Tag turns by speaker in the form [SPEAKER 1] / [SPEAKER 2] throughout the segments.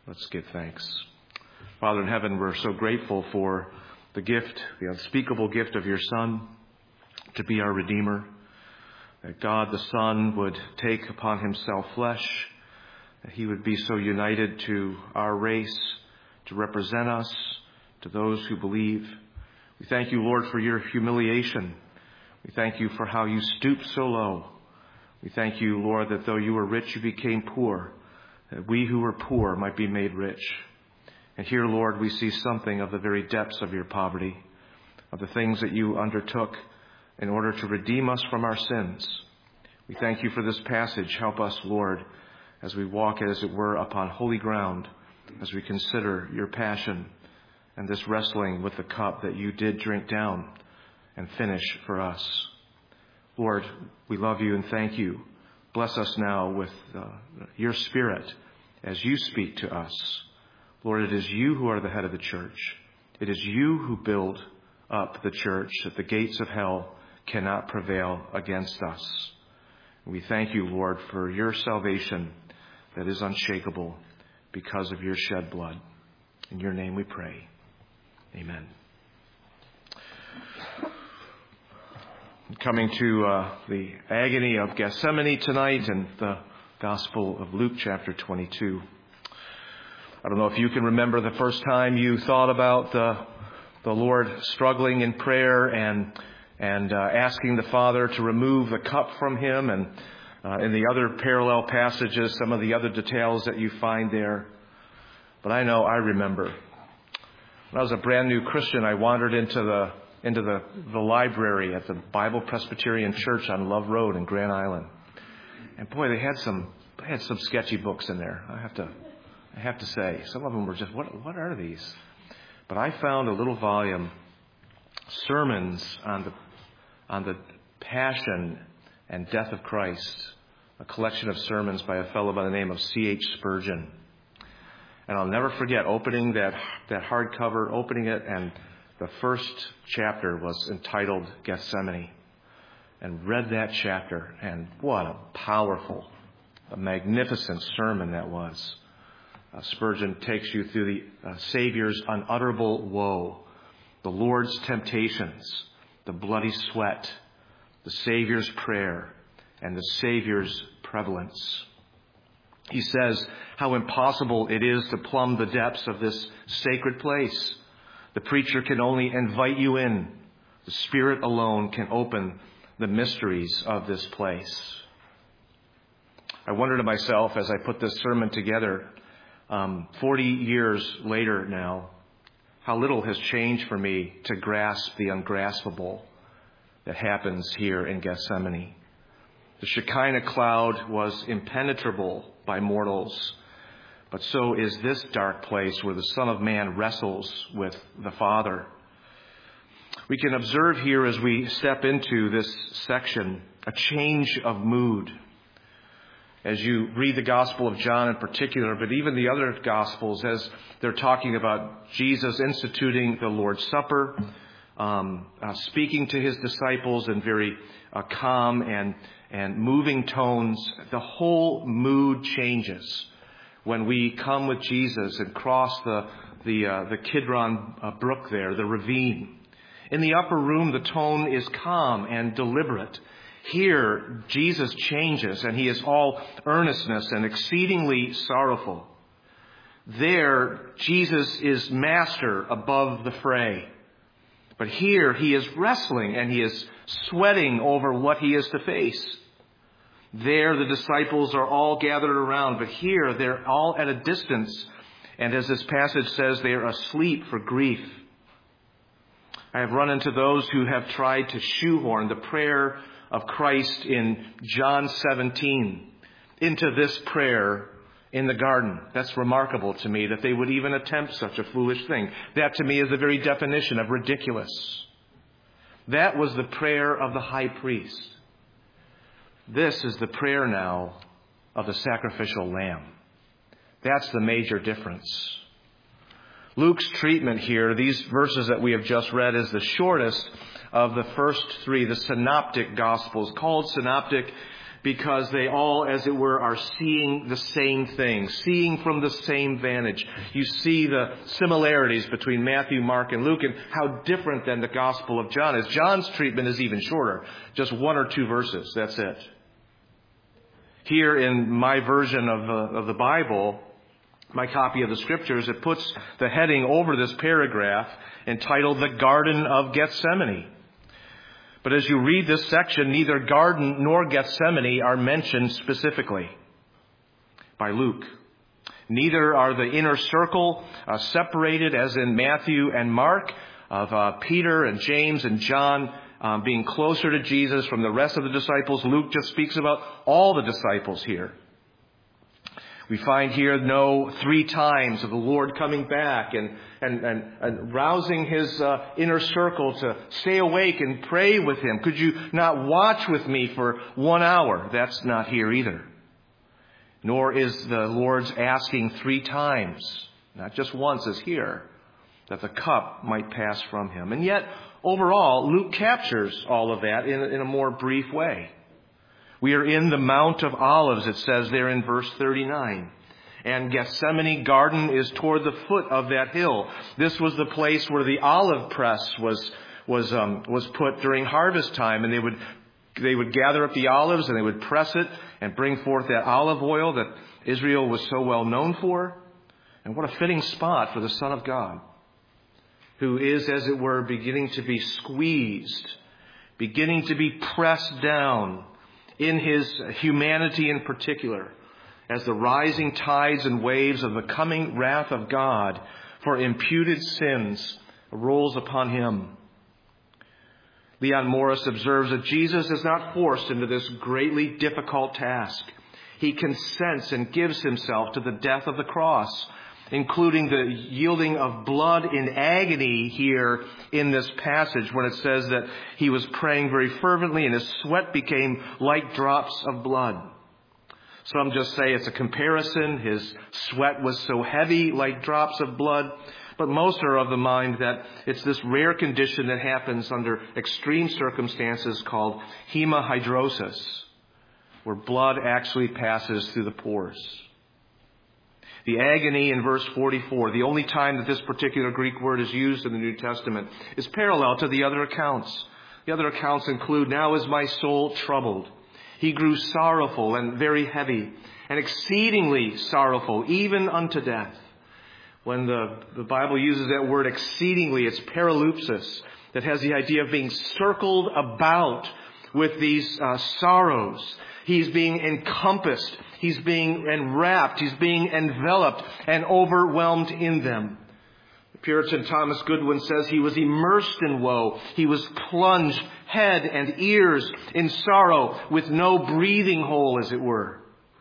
[SPEAKER 1] Let's give thanks. Father in heaven, we're so grateful for the gift, the unspeakable gift of your Son to be our Redeemer. That God the Son would take upon himself flesh, that he would be so united to our race, to represent us, to those who believe. We thank you, Lord, for your humiliation. We thank you for how you stooped so low. We thank you, Lord, that though you were rich, you became poor, that we who were poor might be made rich. And here, Lord, we see something of the very depths of your poverty, of the things that you undertook in order to redeem us from our sins. We thank you for this passage. Help us, Lord, as we walk, as it were, upon holy ground, as we consider your passion and this wrestling with the cup that you did drink down and finish for us. Lord, we love you and thank you. Bless us now with your Spirit as you speak to us. Lord, it is you who are the head of the church. It is you who build up the church, that the gates of hell cannot prevail against us. We thank you, Lord, for your salvation that is unshakable because of your shed blood. In your name we pray. Amen. Coming to the agony of Gethsemane tonight and the Gospel of Luke chapter 22. I don't know if you can remember the first time you thought about the Lord struggling in prayer and asking the Father to remove the cup from him, and in the other parallel passages, some of the other details that you find there. But I remember when I was a brand new Christian, I wandered into the library at the Bible Presbyterian Church on Love Road in Grand Island. And boy, they had some sketchy books in there. I have to say, some of them were just, what are these? But I found a little volume, Sermons on the Passion and Death of Christ, a collection of sermons by a fellow by the name of C.H. Spurgeon. And I'll never forget opening that hardcover, opening it, and the first chapter was entitled Gethsemane, and read that chapter, and what a powerful, a magnificent sermon that was. Spurgeon takes you through the Savior's unutterable woe, the Lord's temptations, the bloody sweat, the Savior's prayer, and the Savior's prevalence. He says how impossible it is to plumb the depths of this sacred place. The preacher can only invite you in. The Spirit alone can open the mysteries of this place. I wonder to myself as I put this sermon together, 40 years later now, how little has changed for me to grasp the ungraspable that happens here in Gethsemane. The Shekinah cloud was impenetrable by mortals, but so is this dark place where the Son of Man wrestles with the Father. We can observe here as we step into this section a change of mood. As you read the Gospel of John in particular, but even the other Gospels, as they're talking about Jesus instituting the Lord's Supper, speaking to his disciples in very calm and moving tones, the whole mood changes when we come with Jesus and cross the Kidron brook there, the ravine. In the upper room, the tone is calm and deliberate. Here, Jesus changes, and he is all earnestness and exceedingly sorrowful. There, Jesus is master above the fray. But here, he is wrestling, and he is sweating over what he is to face. There, the disciples are all gathered around, but here, they're all at a distance. And as this passage says, they are asleep for grief. I have run into those who have tried to shoehorn the prayer of Christ in John 17 into this prayer in the garden. That's remarkable to me that they would even attempt such a foolish thing. That to me is the very definition of ridiculous. That was the prayer of the high priest. This is the prayer now of the sacrificial lamb. That's the major difference. Luke's treatment here, these verses that we have just read, is the shortest of the first three, the synoptic gospels. Called synoptic because they all, as it were, are seeing the same thing, seeing from the same vantage. You see the similarities between Matthew, Mark, and Luke, and how different than the Gospel of John is. John's treatment is even shorter, just 1 or 2 verses. That's it. Here in my version of the Bible, my copy of the Scriptures, it puts the heading over this paragraph entitled The Garden of Gethsemane. But as you read this section, neither garden nor Gethsemane are mentioned specifically by Luke. Neither are the inner circle separated as in Matthew and Mark of Peter and James and John being closer to Jesus from the rest of the disciples. Luke just speaks about all the disciples here. We find here no 3 times of the Lord coming back and rousing his inner circle to stay awake and pray with him. Could you not watch with me for 1 hour? That's not here either. Nor is the Lord's asking 3 times, not just once as here, that the cup might pass from him. And yet, overall, Luke captures all of that in a more brief way. We are in the Mount of Olives, it says there in verse 39. And Gethsemane garden is toward the foot of that hill. This was the place where the olive press was put during harvest time. And they would gather up the olives and they would press it and bring forth that olive oil that Israel was so well known for. And what a fitting spot for the Son of God, who is, as it were, beginning to be squeezed, beginning to be pressed down in his humanity in particular, as the rising tides and waves of the coming wrath of God for imputed sins rolls upon him. Leon Morris observes that Jesus is not forced into this greatly difficult task. He consents and gives himself to the death of the cross, including the yielding of blood in agony here in this passage when it says that he was praying very fervently and his sweat became like drops of blood. Some just say it's a comparison. His sweat was so heavy like drops of blood. But most are of the mind that it's this rare condition that happens under extreme circumstances called hemihydrosis, where blood actually passes through the pores. The agony in verse 44, the only time that this particular Greek word is used in the New Testament, is parallel to the other accounts. The other accounts include, now is my soul troubled. He grew sorrowful and very heavy, and exceedingly sorrowful, even unto death. When the Bible uses that word exceedingly, it's paralupsis, that has the idea of being circled about with these sorrows. He's being encompassed. He's being enwrapped. He's being enveloped and overwhelmed in them. Puritan Thomas Goodwin says he was immersed in woe. He was plunged head and ears in sorrow with no breathing hole, as it were.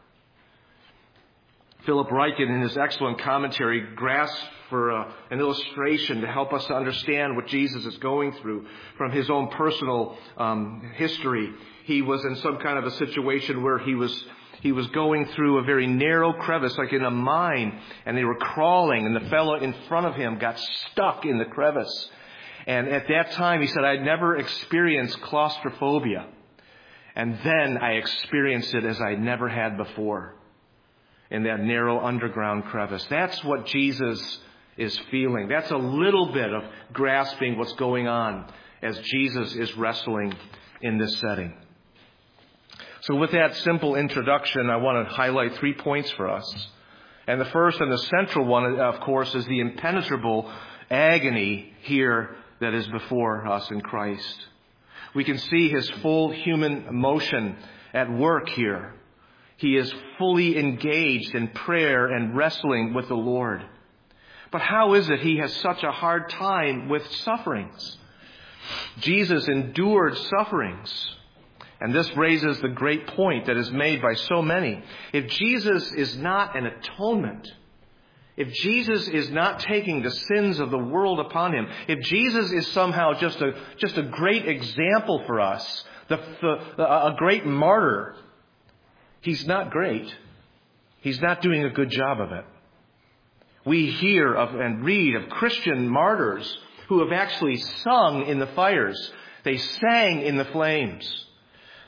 [SPEAKER 1] Philip Ryken, in his excellent commentary, grasps for an illustration to help us to understand what Jesus is going through from his own personal history. He was in some kind of a situation where he was going through a very narrow crevice, like in a mine, and they were crawling, and the fellow in front of him got stuck in the crevice. And at that time, he said, I'd never experienced claustrophobia. And then I experienced it as I never had before in that narrow underground crevice. That's what Jesus is feeling. That's a little bit of grasping what's going on as Jesus is wrestling in this setting. So with that simple introduction, I want to highlight 3 points for us. And the first and the central one, of course, is the impenetrable agony here that is before us in Christ. We can see his full human emotion at work here. He is fully engaged in prayer and wrestling with the Lord. But how is it he has such a hard time with sufferings? Jesus endured sufferings. And this raises the great point that is made by so many. If Jesus is not an atonement, if Jesus is not taking the sins of the world upon him, if Jesus is somehow just a great example for us, a great martyr, he's not great. He's not doing a good job of it. We hear of and read of Christian martyrs who have actually sung in the fires. They sang in the flames.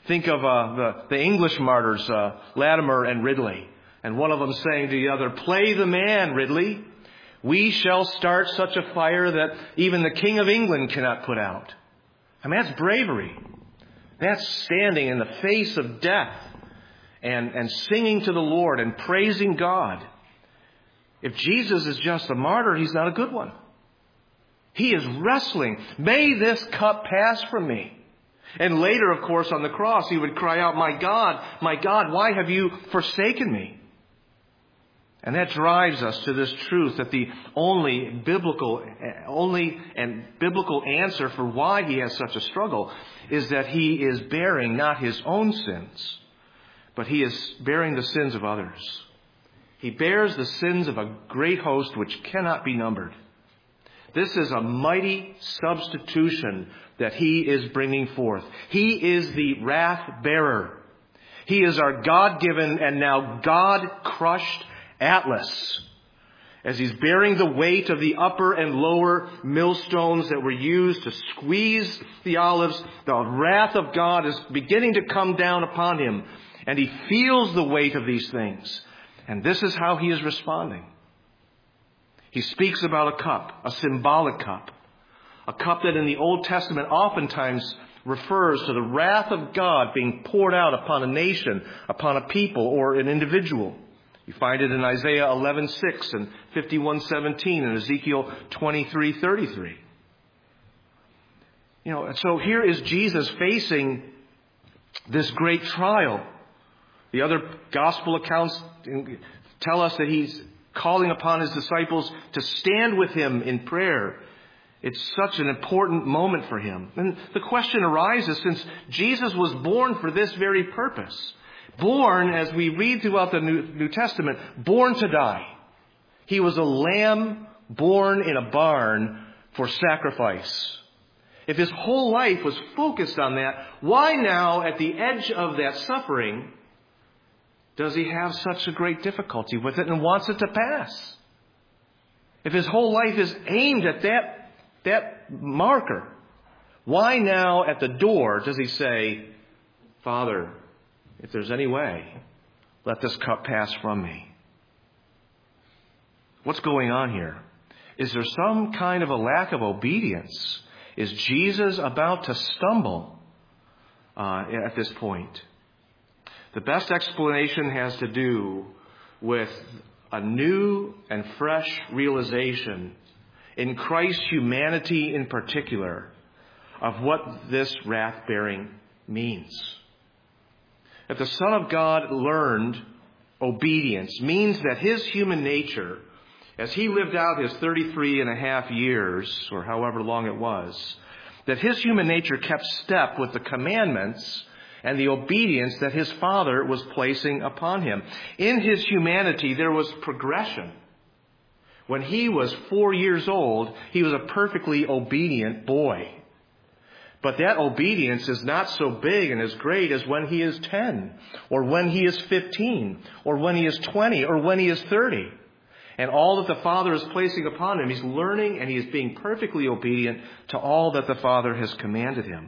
[SPEAKER 1] Think of the English martyrs, Latimer and Ridley. And one of them saying to the other, "Play the man, Ridley. We shall start such a fire that even the King of England cannot put out." I mean, that's bravery. That's standing in the face of death and singing to the Lord and praising God. If Jesus is just a martyr, he's not a good one. He is wrestling. "May this cup pass from me." And later, of course, on the cross, he would cry out, my God, why have you forsaken me?" And that drives us to this truth that the only biblical answer for why he has such a struggle is that he is bearing not his own sins, but he is bearing the sins of others. He bears the sins of a great host which cannot be numbered. This is a mighty substitution that he is bringing forth. He is the wrath bearer. He is our God-given and now God-crushed Atlas. As he's bearing the weight of the upper and lower millstones that were used to squeeze the olives, the wrath of God is beginning to come down upon him. And he feels the weight of these things. And this is how he is responding. He speaks about a cup, a symbolic cup. A cup that in the Old Testament oftentimes refers to the wrath of God being poured out upon a nation, upon a people, or an individual. You find it in Isaiah 11:6 and 51:17 and Ezekiel 23:33. So here is Jesus facing this great trial. The other gospel accounts tell us that he's calling upon his disciples to stand with him in prayer. It's such an important moment for him. And the question arises, since Jesus was born for this very purpose, born, as we read throughout the New Testament, born to die. He was a lamb born in a barn for sacrifice. If his whole life was focused on that, why now, at the edge of that suffering, does he have such a great difficulty with it and wants it to pass? If his whole life is aimed at that marker, why now at the door does he say, "Father, if there's any way, let this cup pass from me"? What's going on here? Is there some kind of a lack of obedience? Is Jesus about to stumble at this point? The best explanation has to do with a new and fresh realization in Christ's humanity in particular of what this wrath-bearing means. That the Son of God learned obedience means that his human nature, as he lived out his 33 and a half years, or however long it was, that his human nature kept step with the commandments and the obedience that his Father was placing upon him. In his humanity, there was progression. When he was 4 years old, he was a perfectly obedient boy. But that obedience is not so big and as great as when he is 10, or when he is 15, or when he is 20, or when he is 30. And all that the Father is placing upon him, he's learning and he is being perfectly obedient to all that the Father has commanded him.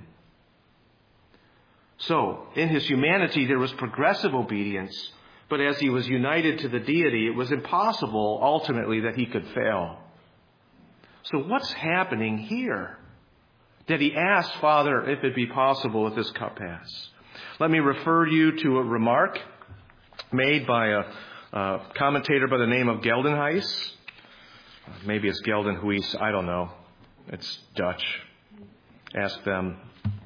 [SPEAKER 1] So, in his humanity, there was progressive obedience, but as he was united to the deity, it was impossible, ultimately, that he could fail. So what's happening here? That he asked, "Father, if it be possible, if this cup pass." Let me refer you to a remark made by a commentator by the name of Geldenhuys. Maybe it's Geldenhuys, I don't know. It's Dutch. Ask them.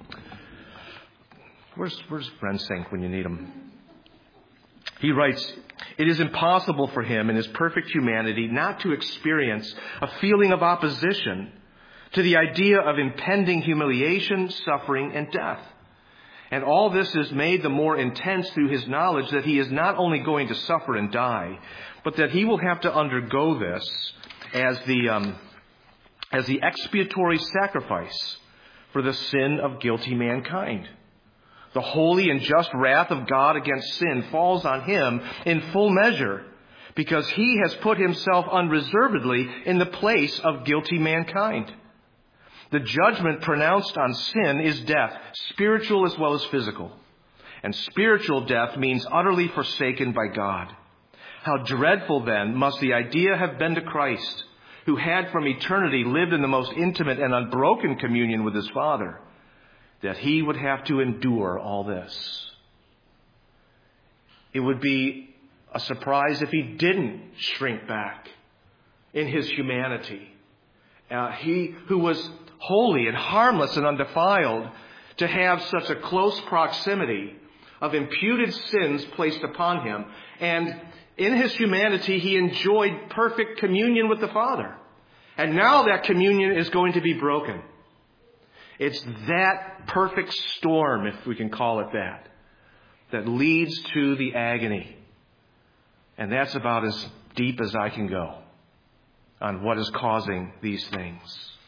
[SPEAKER 1] Where's Rensink when you need him? He writes, "It is impossible for him in his perfect humanity not to experience a feeling of opposition to the idea of impending humiliation, suffering, and death. And all this is made the more intense through his knowledge that he is not only going to suffer and die, but that he will have to undergo this as the expiatory sacrifice for the sin of guilty mankind. The holy and just wrath of God against sin falls on him in full measure because he has put himself unreservedly in the place of guilty mankind. The judgment pronounced on sin is death, spiritual as well as physical. And spiritual death means utterly forsaken by God. How dreadful then must the idea have been to Christ, who had from eternity lived in the most intimate and unbroken communion with his Father, that he would have to endure all this. It would be a surprise if he didn't shrink back in his humanity. He who was holy and harmless and undefiled, to have such a close proximity of imputed sins placed upon him. And in his humanity, he enjoyed perfect communion with the Father. And now that communion is going to be broken. It's that perfect storm, if we can call it that, that leads to the agony. And that's about as deep as I can go on what is causing these things.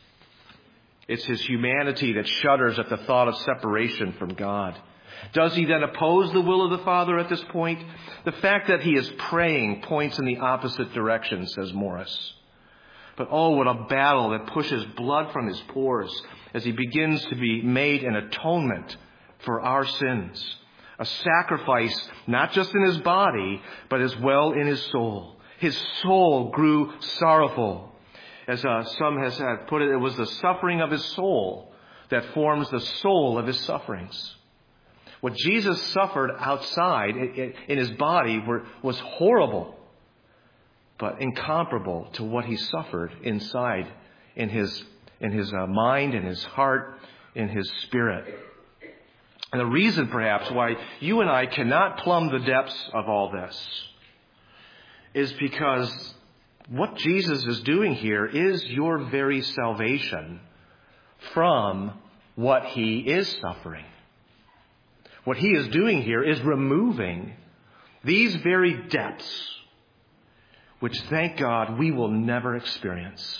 [SPEAKER 1] It's his humanity that shudders at the thought of separation from God. Does he then oppose the will of the Father at this point? The fact that he is praying points in the opposite direction, says Morris. But oh, what a battle that pushes blood from his pores as he begins to be made an atonement for our sins. A sacrifice not just in his body, but as well in his soul. His soul grew sorrowful. As some has put it, it was the suffering of his soul that forms the soul of his sufferings. What Jesus suffered outside in his body was horrible, but incomparable to what he suffered inside in his mind, in his heart, in his spirit. And the reason perhaps why you and I cannot plumb the depths of all this is because what Jesus is doing here is your very salvation from what he is suffering. What he is doing here is removing these very depths, which, thank God, we will never experience.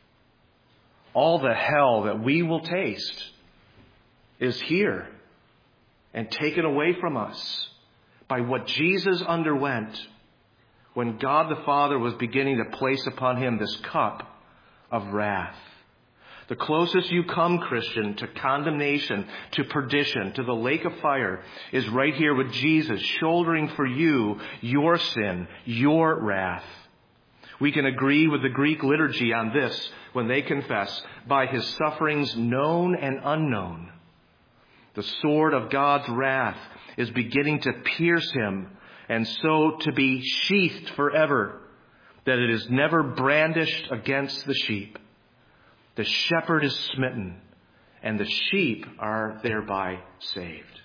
[SPEAKER 1] All the hell that we will taste is here and taken away from us by what Jesus underwent when God the Father was beginning to place upon him this cup of wrath. The closest you come, Christian, to condemnation, to perdition, to the lake of fire is right here with Jesus shouldering for you your sin, your wrath. We can agree with the Greek liturgy on this when they confess, by his sufferings known and unknown, the sword of God's wrath is beginning to pierce him, and so to be sheathed forever, that it is never brandished against the sheep. The shepherd is smitten, and the sheep are thereby saved.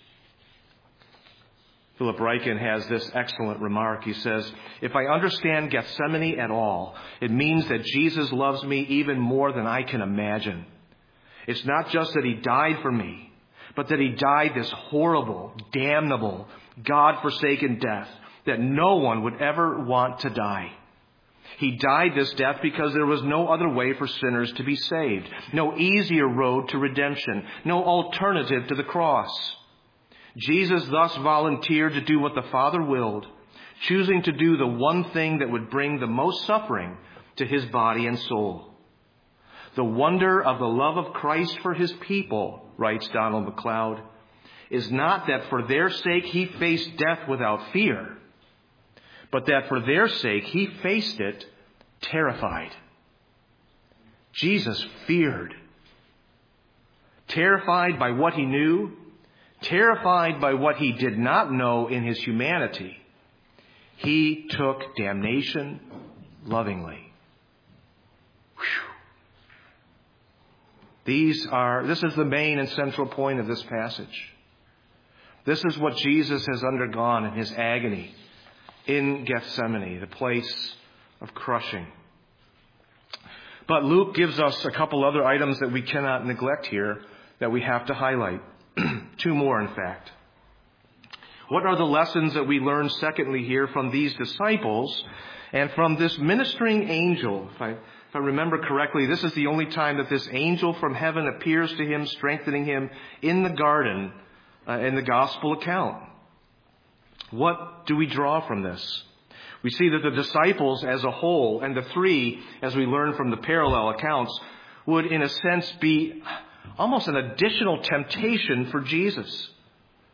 [SPEAKER 1] Philip Ryken has this excellent remark. He says, if I understand Gethsemane at all, it means that Jesus loves me even more than I can imagine. It's not just that he died for me, but that he died this horrible, damnable, God-forsaken death that no one would ever want to die. He died this death because there was no other way for sinners to be saved, no easier road to redemption, no alternative to the cross. Jesus thus volunteered to do what the Father willed, choosing to do the one thing that would bring the most suffering to his body and soul. The wonder of the love of Christ for his people, writes Donald MacLeod, is not that for their sake he faced death without fear, but that for their sake he faced it terrified. Jesus feared. Terrified by what he knew, terrified by what he did not know in his humanity, he took damnation lovingly. This is the main and central point of this passage. This is what Jesus has undergone in his agony in Gethsemane, the place of crushing. But Luke gives us a couple other items that we cannot neglect here that we have to highlight. Two more, in fact. What are the lessons that we learn, secondly, here from these disciples and from this ministering angel? If I remember correctly, this is the only time that this angel from heaven appears to him, strengthening him in the garden in the gospel account. What do we draw from this? We see that the disciples as a whole, and the three, as we learn from the parallel accounts, would in a sense be almost an additional temptation for Jesus.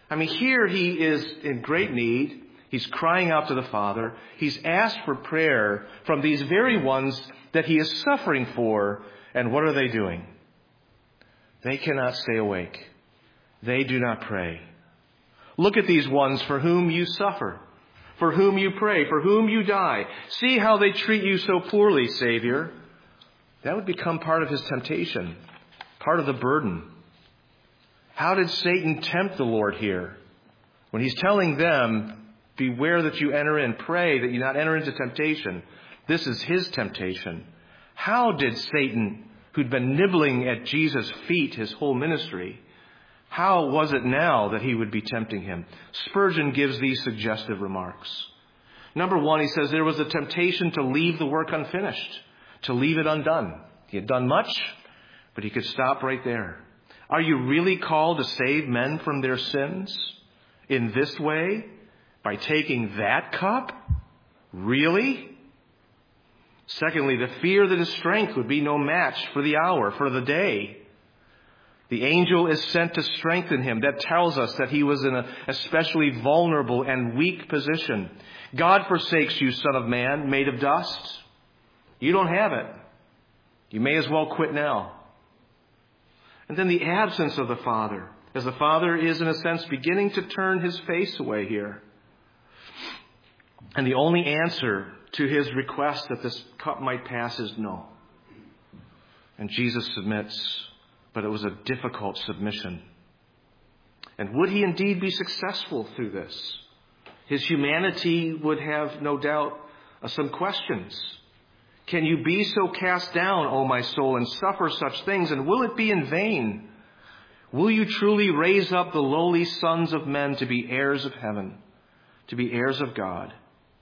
[SPEAKER 1] I mean, here he is in great need. He's crying out to the Father. He's asked for prayer from these very ones that he is suffering for. And what are they doing? They cannot stay awake. They do not pray. Look at these ones for whom you suffer, for whom you pray, for whom you die. See how they treat you so poorly, Savior. That would become part of his temptation, part of the burden. How did Satan tempt the Lord here? When he's telling them, beware that you enter in, pray that you not enter into temptation. This is his temptation. How did Satan, who'd been nibbling at Jesus' feet his whole ministry, how was it now that he would be tempting him? Spurgeon gives these suggestive remarks. Number one, he says there was a temptation to leave the work unfinished, to leave it undone. He had done much, but he could stop right there. Are you really called to save men from their sins in this way? By taking that cup? Really? Secondly, the fear that his strength would be no match for the hour, for the day. The angel is sent to strengthen him. That tells us that he was in an especially vulnerable and weak position. God forsakes you, son of man, made of dust. You don't have it. You may as well quit now. And then the absence of the Father, as the Father is in a sense beginning to turn his face away here. And the only answer to his request that this cup might pass is no. And Jesus submits, but it was a difficult submission. And would he indeed be successful through this? His humanity would have, no doubt, some questions. Can you be so cast down, O my soul, and suffer such things? And will it be in vain? Will you truly raise up the lowly sons of men to be heirs of heaven, to be heirs of God?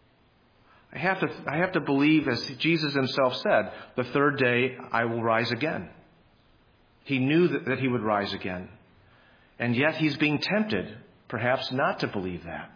[SPEAKER 1] I have to believe, as Jesus himself said, the third day I will rise again. He knew that he would rise again. And yet he's being tempted, perhaps not to believe that.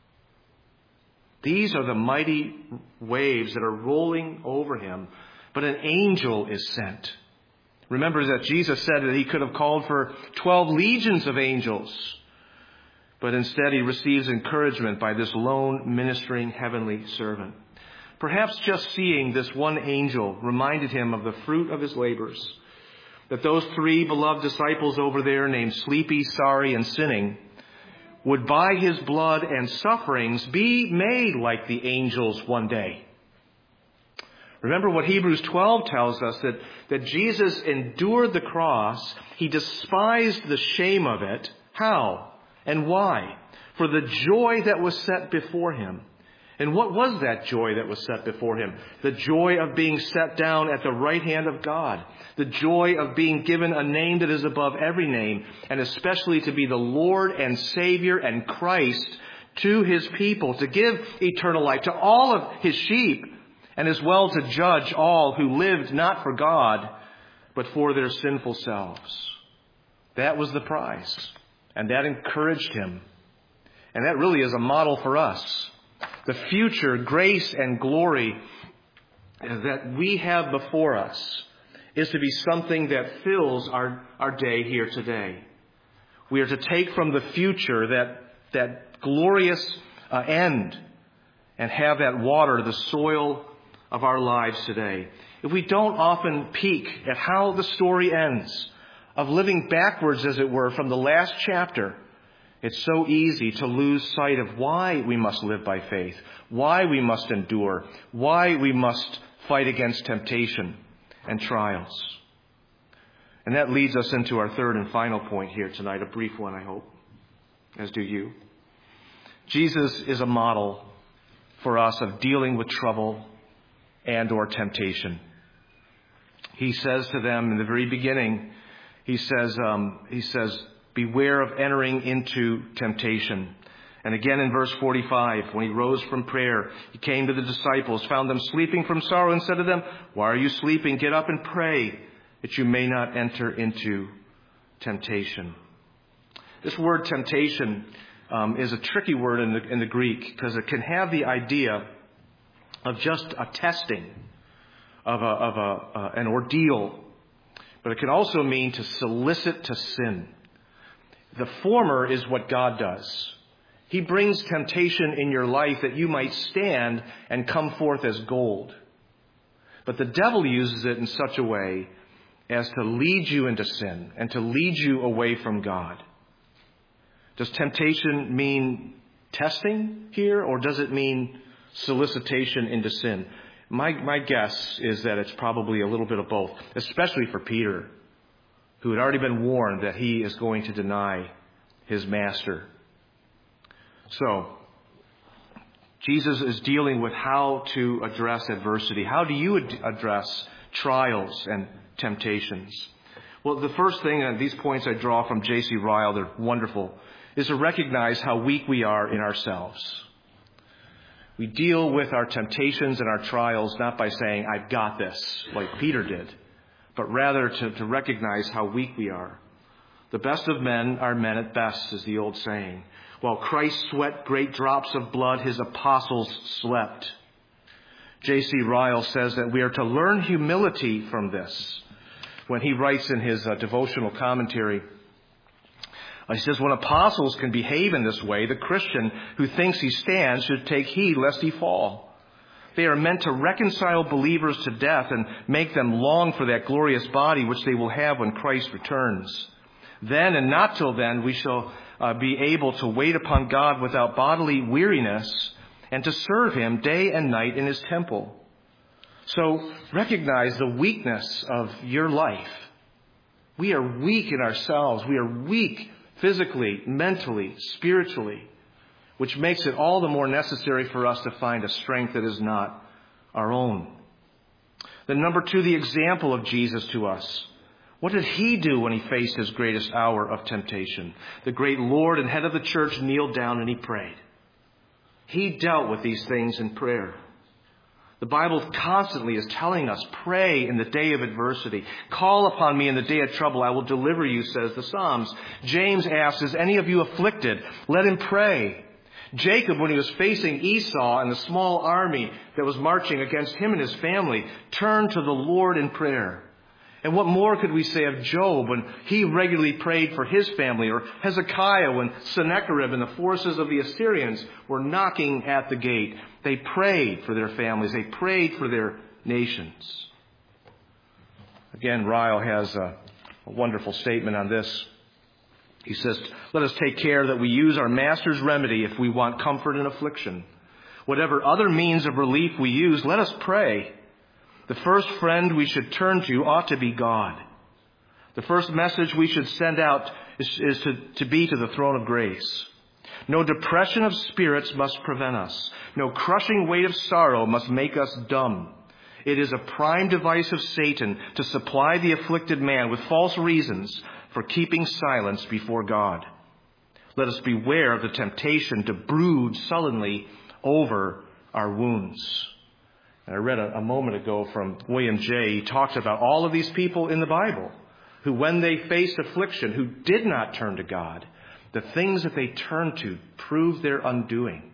[SPEAKER 1] These are the mighty waves that are rolling over him, but an angel is sent. Remember that Jesus said that he could have called for 12 legions of angels, but instead he receives encouragement by this lone ministering heavenly servant. Perhaps just seeing this one angel reminded him of the fruit of his labors, that those 3 beloved disciples over there named Sleepy, Sorry, and Sinning would by his blood and sufferings be made like the angels one day. Remember what Hebrews 12 tells us, that Jesus endured the cross. He despised the shame of it. How and why? For the joy that was set before him. And what was that joy that was set before him? The joy of being set down at the right hand of God. The joy of being given a name that is above every name, and especially to be the Lord and Savior and Christ to his people, to give eternal life to all of his sheep, and as well to judge all who lived not for God, but for their sinful selves. That was the prize, and that encouraged him. And that really is a model for us. The future grace and glory that we have before us is to be something that fills our day here today. We are to take from the future that glorious end and have that water the soil of our lives today. If we don't often peek at how the story ends, of living backwards, as it were, from the last chapter, it's so easy to lose sight of why we must live by faith, why we must endure, why we must fight against temptation and trials. And that leads us into our third and final point here tonight, a brief one, I hope, as do you. Jesus is a model for us of dealing with trouble and or temptation. He says to them in the very beginning, he says, beware of entering into temptation. And again in verse 45, when he rose from prayer, he came to the disciples, found them sleeping from sorrow, and said to them, why are you sleeping? Get up and pray, that you may not enter into temptation. This word temptation is a tricky word in the Greek, because it can have the idea of just a testing, of an ordeal. But it can also mean to solicit to sin. The former is what God does. He brings temptation in your life that you might stand and come forth as gold. But the devil uses it in such a way as to lead you into sin and to lead you away from God. Does temptation mean testing here, or does it mean solicitation into sin? My guess is that it's probably a little bit of both, especially for Peter, who had already been warned that he is going to deny his master. So, Jesus is dealing with how to address adversity. How do you address trials and temptations? Well, the first thing, and these points I draw from J.C. Ryle, they're wonderful, is to recognize how weak we are in ourselves. We deal with our temptations and our trials not by saying, I've got this, like Peter did, but rather to recognize how weak we are. The best of men are men at best, is the old saying. While Christ sweat great drops of blood, his apostles slept. J.C. Ryle says that we are to learn humility from this. When he writes in his devotional commentary, he says, when apostles can behave in this way, the Christian who thinks he stands should take heed lest he fall. They are meant to reconcile believers to death and make them long for that glorious body which they will have when Christ returns. Then and not till then we shall be able to wait upon God without bodily weariness and to serve him day and night in his temple. So recognize the weakness of your life. We are weak in ourselves. We are weak physically, mentally, spiritually, which makes it all the more necessary for us to find a strength that is not our own. Then number two, the example of Jesus to us. What did he do when he faced his greatest hour of temptation? The great Lord and head of the church kneeled down and he prayed. He dealt with these things in prayer. The Bible constantly is telling us, pray in the day of adversity. Call upon me in the day of trouble. I will deliver you, says the Psalms. James asks, is any of you afflicted? Let him pray. Jacob, when he was facing Esau and the small army that was marching against him and his family, turned to the Lord in prayer. And what more could we say of Job when he regularly prayed for his family, or Hezekiah when Sennacherib and the forces of the Assyrians were knocking at the gate? They prayed for their families. They prayed for their nations. Again, Ryle has a wonderful statement on this. He says, let us take care that we use our Master's remedy if we want comfort in affliction. Whatever other means of relief we use, let us pray. The first friend we should turn to ought to be God. The first message we should send out is to be to the throne of grace. No depression of spirits must prevent us. No crushing weight of sorrow must make us dumb. It is a prime device of Satan to supply the afflicted man with false reasons for keeping silence before God. Let us beware of the temptation to brood sullenly over our wounds. And I read a moment ago from William J. He talks about all of these people in the Bible who, when they faced affliction, who did not turn to God, the things that they turned to proved their undoing.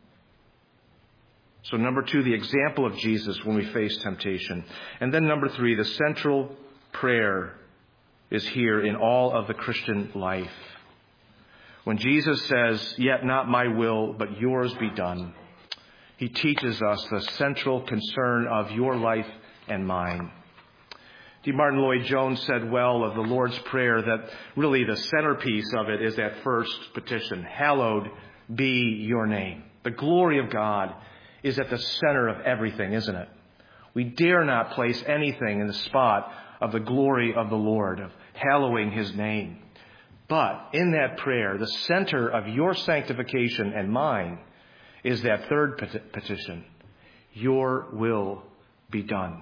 [SPEAKER 1] So number two, the example of Jesus when we face temptation. And then number three, the central prayer is here in all of the Christian life. When Jesus says, yet not my will, but yours be done, he teaches us the central concern of your life and mine. D. Martin Lloyd-Jones said well of the Lord's Prayer that really the centerpiece of it is that first petition, hallowed be your name. The glory of God is at the center of everything, isn't it? We dare not place anything in the spot of the glory of the Lord, of hallowing his name. But in that prayer, the center of your sanctification and mine is that third petition, your will be done.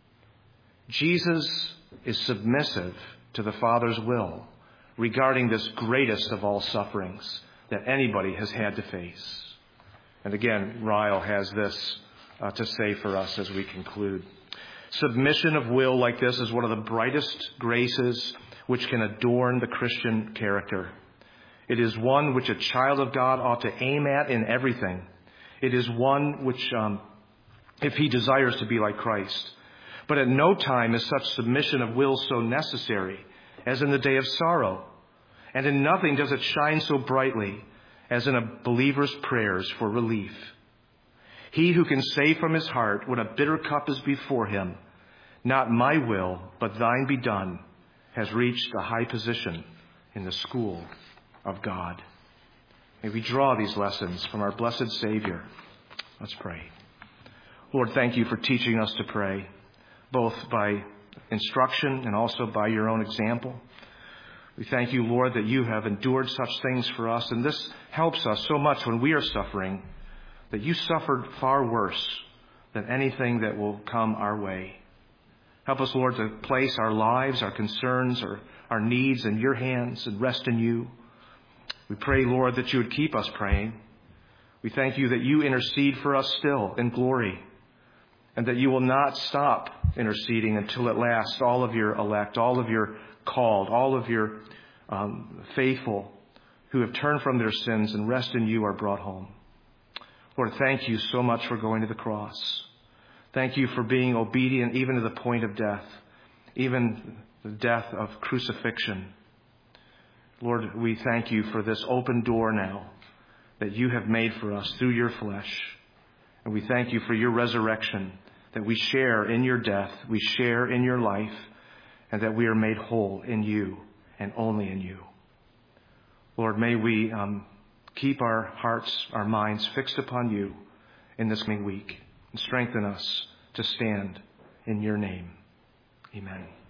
[SPEAKER 1] Jesus is submissive to the Father's will regarding this greatest of all sufferings that anybody has had to face. And again, Ryle has this to say for us as we conclude. Submission of will like this is one of the brightest graces which can adorn the Christian character. It is one which a child of God ought to aim at in everything. It is one which, if he desires to be like Christ. But at no time is such submission of will so necessary as in the day of sorrow. And in nothing does it shine so brightly as in a believer's prayers for relief. He who can say from his heart when a bitter cup is before him, "Not my will, but thine be done," has reached a high position in the school of God. May we draw these lessons from our blessed Savior. Let's pray. Lord, thank you for teaching us to pray, both by instruction and also by your own example. We thank you, Lord, that you have endured such things for us, and this helps us so much when we are suffering, that you suffered far worse than anything that will come our way. Help us, Lord, to place our lives, our concerns, our needs in your hands and rest in you. We pray, Lord, that you would keep us praying. We thank you that you intercede for us still in glory, and that you will not stop interceding until at last all of your elect, all of your called, all of your faithful who have turned from their sins and rest in you are brought home. Lord, thank you so much for going to the cross. Thank you for being obedient even to the point of death, even the death of crucifixion. Lord, we thank you for this open door now that you have made for us through your flesh. And we thank you for your resurrection, that we share in your death, we share in your life, and that we are made whole in you and only in you. Lord, may we keep our hearts, our minds fixed upon you in this coming week, and strengthen us to stand in your name. Amen.